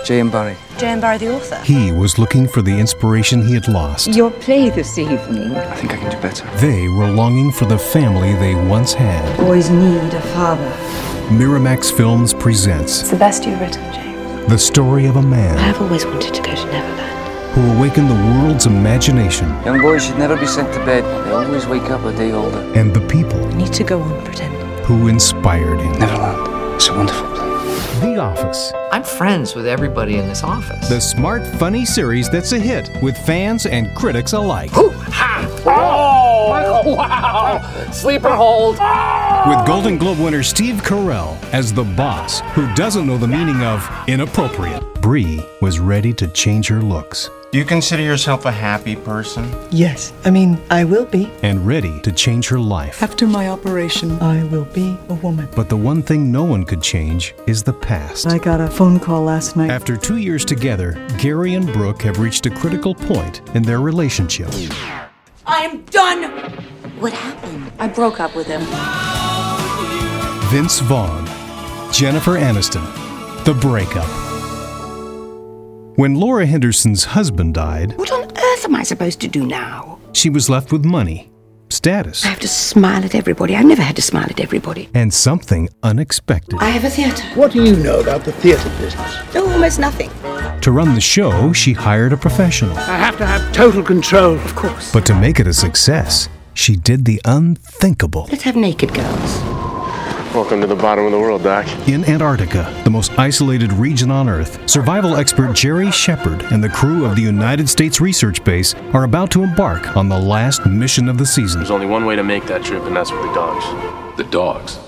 J.M. Barrie. J.M. Barrie, the author. He was looking for the inspiration he had lost. Your play this evening. I think I can do better. They were longing for the family they once had. Boys need a father. Miramax Films presents It's the best you've written, James. the story of a man I've always wanted to go to Neverland. who awakened the world's imagination Young boys should never be sent to bed. They always wake up a day older. and the people You need to go on pretending. who inspired him. Neverland. It's a wonderful place. The Office, I'm friends with everybody in this office. the smart, funny series that's a hit with fans and critics alike. Oh, wow! Sleeper hold. With Golden Globe winner Steve Carell as the boss who doesn't know the meaning of inappropriate. Bree was ready to change her looks Do you consider yourself a happy person? Yes, I will be. and ready to change her life. After my operation, I will be a woman. But the one thing no one could change is the past. I got a phone call last night. After 2 years together, Gary and Brooke have reached a critical point in their relationship. I am done! What happened? I broke up with him. Vince Vaughn, Jennifer Aniston, The Breakup. When Laura Henderson's husband died, What on earth am I supposed to do now? she was left with money, status, I have to smile at everybody. I've never had to smile at everybody. and something unexpected. I have a theatre. What do you know about the theatre business? Oh, almost nothing. To run the show, she hired a professional. I have to have total control. Of course. But to make it a success, she did the unthinkable. Let's have naked girls. Welcome to the bottom of the world, Doc. In Antarctica, the most isolated region on Earth, survival expert Jerry Shepard and the crew of the United States Research Base are about to embark on the last mission of the season. There's only one way to make that trip, and that's with the dogs. The dogs.